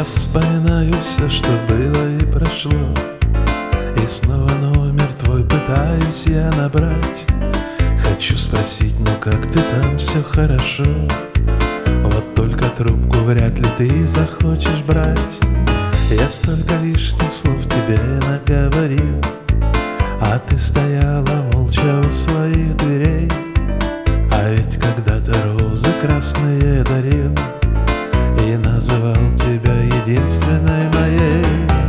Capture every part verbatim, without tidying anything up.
Я вспоминаю все, что было и прошло, и снова номер твой пытаюсь я набрать. Хочу спросить, ну как ты там, все хорошо? Вот только трубку вряд ли ты захочешь брать. Я столько лишних слов тебе наговорил, а ты стояла молча у своих дверей. А ведь когда-то розы красные дарил и называл тебя единственной моей.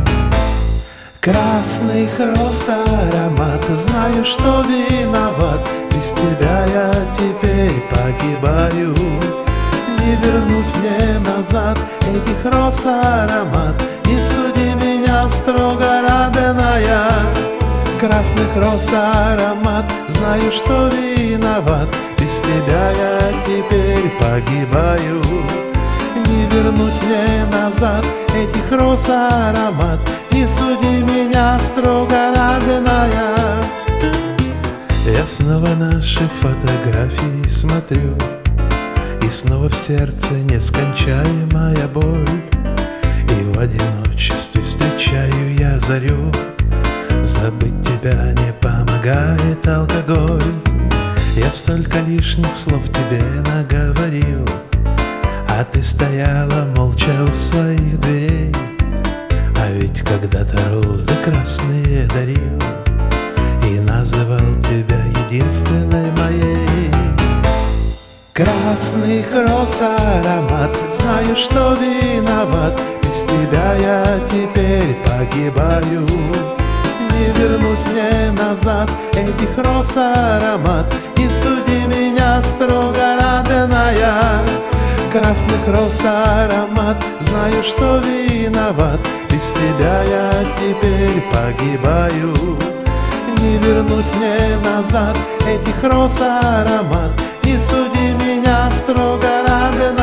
Красных роз аромат, знаю, что виноват, без тебя я теперь погибаю. Не вернуть мне назад этих роз аромат, не суди меня строго, родная. Красных роз аромат, знаю, что виноват, без тебя я теперь погибаю. Не вернуть мне назад этих роз аромат, не суди меня строго, родная. Я снова наши фотографии смотрю, и снова в сердце нескончаемая боль. И в одиночестве встречаю я зарю, забыть тебя не помогает алкоголь. Я столько лишних слов тебе наговорил, а ты стояла молча у своих дверей. А ведь когда-то розы красные дарил и называл тебя единственной моей. Красных роз аромат, знаю, что виноват, без тебя я теперь погибаю. Не вернуть мне назад этих роз аромат, не суди меня строго, родная. Красных роз аромат, знаю, что виноват, без тебя я теперь погибаю. Не вернуть мне назад этих роз аромат, не суди меня строго, родная.